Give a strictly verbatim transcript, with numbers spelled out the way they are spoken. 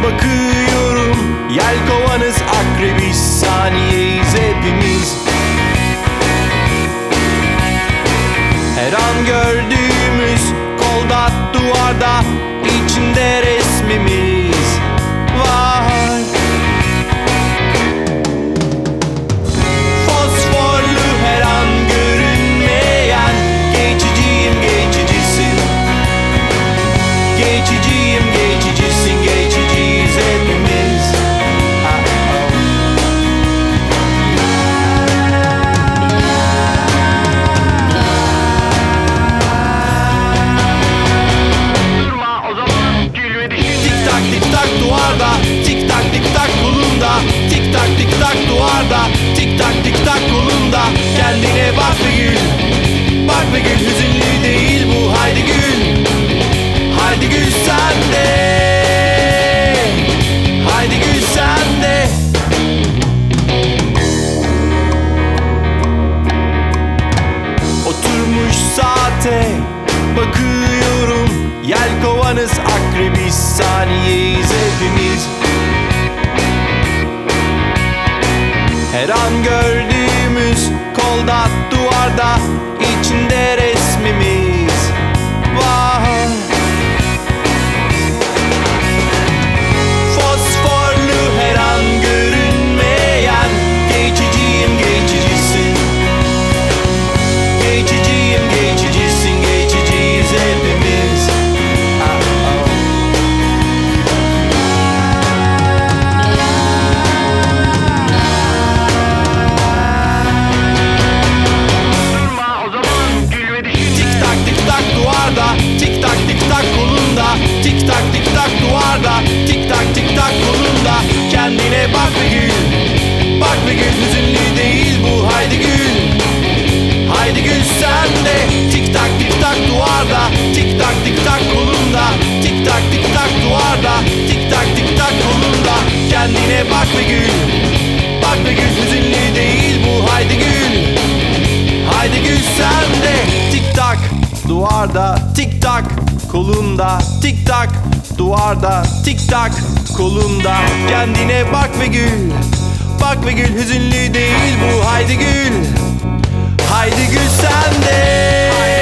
Bakıyorum, yelkovanız akrebiz, saniyeyiz hepimiz. Her an gördüğümüz kolda, duvarda, içinde resmimiz var. Fosforlu, her an görünmeyen, geçiciyim, geçicisin. Geçiciyim, geçicisin, geçiciyiz hepimiz. Tik tak duvarda, tik tak tik tak kolunda, tik tak tik tak duvarda, tik tak tik tak kolunda. Kendine bak ve gül, bak ve gül, hüzünlü değil bu, haydi gül. Haydi gül sen de, haydi gül sen de. Oturmuş saate bakıyorum, yelkovanız akrebiz, saniyeyiz hepimiz. Her an gördüğümüz kolda, duvarda, içinde resmimiz var. Fosforlu, her an görünmeyen, geçiciyim, geçicisin. Geçiciyim, geçicisin, geçiciyiz hepimiz. Tik tak tik tak kolunda, tik tak tik tak duvarda, tik tak tik tak kolunda. Kendine bak ve gül, bak ve gül, hüzünlü değil bu, haydi gül. Haydi gül sen de. Tik tak tik tak duvarda, tik tak tik tak kolunda, tik tak tik tak duvarda, tik tak tik tak kolunda. Kendine bak ve gül, bak ve gül, hüzünlü değil bu, haydi gül. Haydi gül sen de. Tik tak duvarda, tik tak kolunda, tik tak duvarda, tik tak kolunda. Kendine bak ve gül, bak ve gül, hüzünlü değil bu, haydi gül. Haydi gül sen de.